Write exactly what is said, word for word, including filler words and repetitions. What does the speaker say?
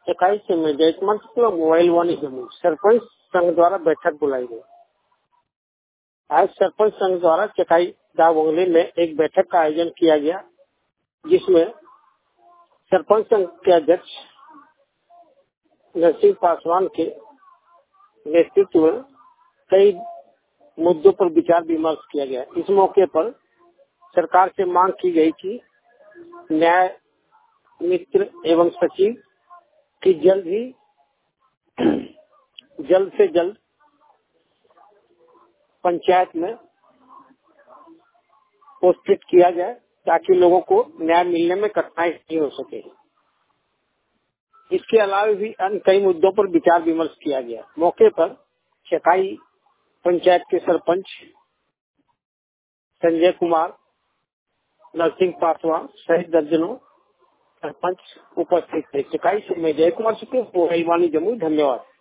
इक्कीस में जयकुमार शुक्ला मोबाइल वाणी जमुई सरपंच संघ द्वारा बैठक बुलाई गई। आज सरपंच संघ द्वारा चकाई दावंगले में एक बैठक का आयोजन किया गया, जिसमें सरपंच संघ के अध्यक्ष नरसिंह पासवान के नेतृत्व में कई मुद्दों पर विचार विमर्श किया गया। इस मौके पर सरकार से मांग की गई कि न्याय मित्र एवं सचिव की जल्द ही जल्द से जल्द पंचायत में पोस्टिंग किया जाए, ताकि लोगों को न्याय मिलने में कठिनाई नहीं हो सके। इसके अलावा भी अन्य कई मुद्दों पर विचार विमर्श किया गया। मौके पर चकाई पंचायत के सरपंच संजय कुमार, नरसिंह पासवान सहित दर्जनों सरपंच उपस्थित थे। चकाई से मैं जयकुमार शुक्ला, मोबाइल वाणी जमुई। धन्यवाद।